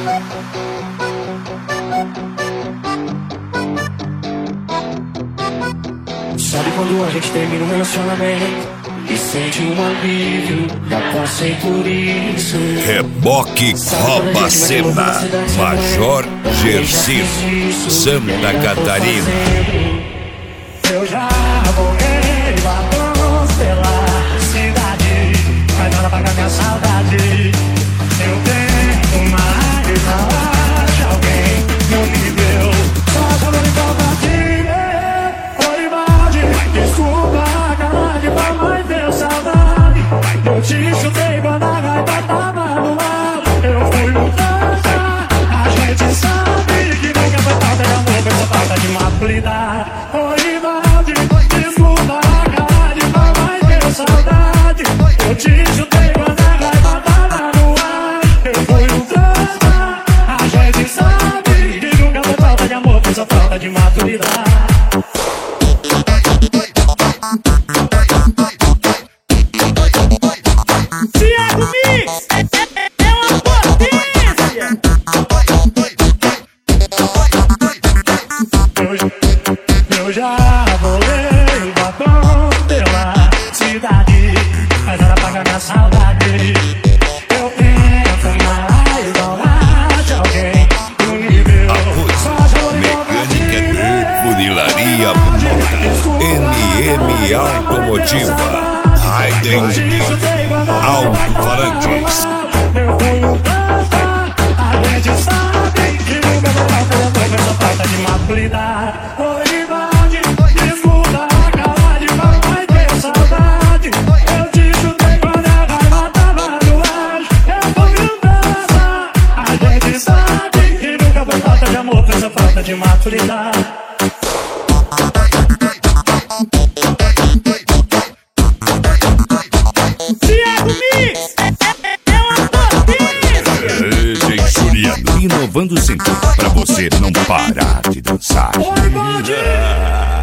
Sabe quando a gente termina um relacionamento e sente um alívio? Já passei por isso. Reboque Rouba Cena, Major Gersino, Santa Catarina. Eu já borrei batons pela cidade, mas nada paga minha saudade. Eu tento mais falar de alguém no nível, só chorando em falta de mim. Foi balde, desculpa, cara de pau, mas deu saudade. Eu te chutei quando a gaita tava no ar. Eu fui um trança, a gente sabe que nunca foi falta de amor, foi só falta de maturidade. Foi balde, desculpa, cara de pau, mas deu saudade. Eu te chutei quando a gaita tava no ar. Eu fui um trança, a gente sabe que nunca foi falta de amor, foi só falta de maturidade. Thiago Mix é uma potência. Eu já bolei o batom pela cidade, mas ela paga minha saudade. Eu tento mais falar de alguém no nível. Mecânica de Funilaria MM Automotiva, Raiden Alto-Falantes. Eu fui um trança, a gente sabe que nunca vai falta de amor, só falta de maturidade. Foi balde, desculpa, cara de pau, mas deu saudade. Eu te chutei quando a raiva tava no ar. Eu fui um trança, a gente sabe que nunca foi falta de amor, foi só falta de maturidade. Thiago Mix é uma potência. Inovando sempre pra você não parar de dançar. Oi, balde!